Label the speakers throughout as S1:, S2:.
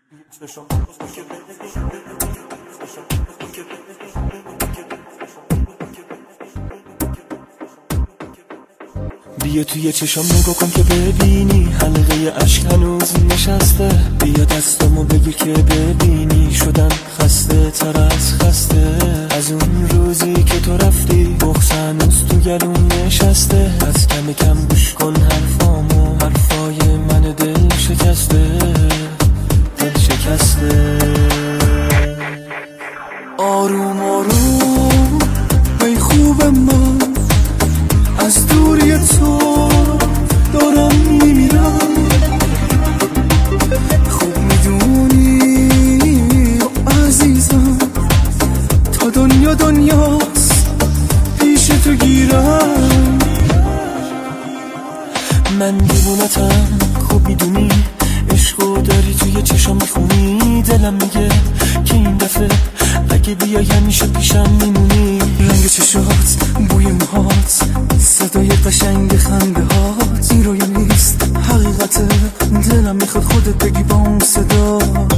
S1: بیا توی چشام نگاه کن که ببینی حلقه عشق هنوز نشسته. بیا دستامو بگی که ببینی شدم خسته تر از خسته. از اون روزی که تو رفتی بغض هنوز تو گلوم نشسته. از کم کم گوش کن حرفامو، حرفای من دل شکسته، دل شکسته.
S2: آروم آروم ای خوب من، از دوری تو دارم میمیرم. خوب میدونی عزیزم تا دنیا دنیاست پیش تو گیرم.
S1: من دیوونتم خوب میدونی، عشقو داری توی چشام میخونی. دلم میگه که این دفعه اگه بیای همیشه پیشم میمونی.
S2: رنگ چشات، بوی موهات، صدای قشنگ خنده هات، این رویا نیست حقیقته. دلم میخواد خودت بگی با اون صدا.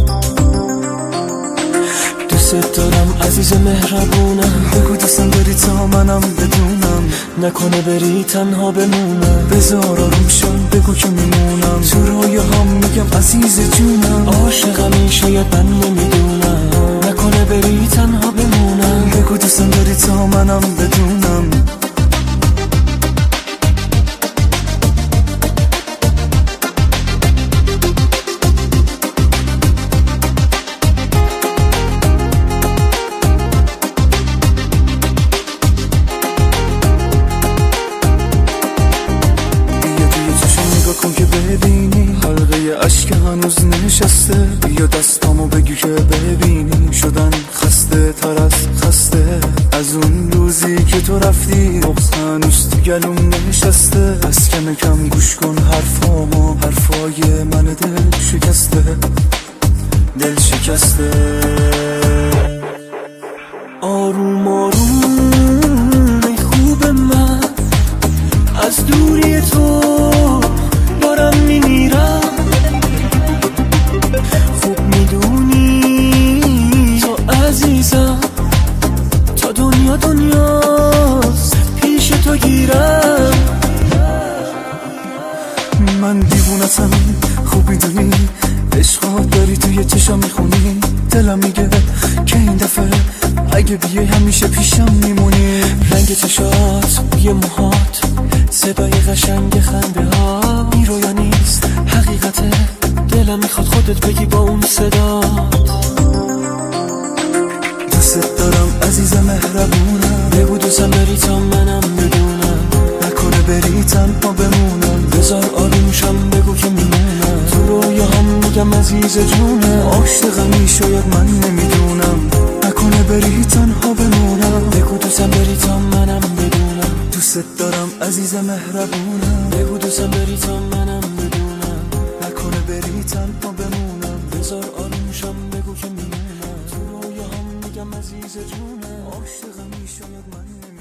S1: دوست دارم عزیز مهربونم،
S2: بگو دوستم داری تا منم بدونم.
S1: نکنه بری تنها بمونم.
S2: بذار آروم شم بگو که میمونم. تو رویاهام میگم عزیز جونم.
S1: عاشقمی شاید من نمیدونم. نکنه بری تنها بمونم.
S2: بگو دوستم داری تا منم بدونم. که ببینی حلقه عشق هنوز نشسته. بیا دستامو بگی که ببینی شدن خسته تر از خسته. از اون روزی که تو رفتی بغض هنوز تو گلوم نشسته. از کم کم گوش کن حرفامو، حرفای من دل شکسته، دل شکسته.
S1: آروم آروم ای خوب من، از دوری تو دارم میمیرم. خوب میدونی تو عزیزم تا دنیا دنیاست پیش تو گیرم.
S2: من دیوونتم خوب میدونی، عشقات داری توی چشام میخونی. دلم میگه که این دفعه اگه بیای همیشه پیشم میمونی.
S1: رنگ چشات، بوی موهات، صدای قشنگ خنده ها، این رویا نیست حقیقته. دلم میخواد خودت بگی با اون صدا.
S2: دوست دارم عزیز مهربونم.
S1: بگو دوستم بری تا منم بدونم.
S2: نکنه بری تنها بمونم.
S1: بذار آرومشم بگو که میمونم. تو رویاهام میگم عزیز جونم.
S2: عاشقمی شاید من نمیدونم. نکنه بری تنها بمونم.
S1: بگو دوستم بری تا منم بدونم.
S2: دوست دارم عزیز مهربونم.
S1: بگو دوستم بری تا منم بدونم.
S2: نکنه بری تنها بمونم.
S1: بذار آرومشم بگو که میمونم. تو رویاهام میگم عزیز جونم.
S2: عاشقمی شاید من نمیدونم.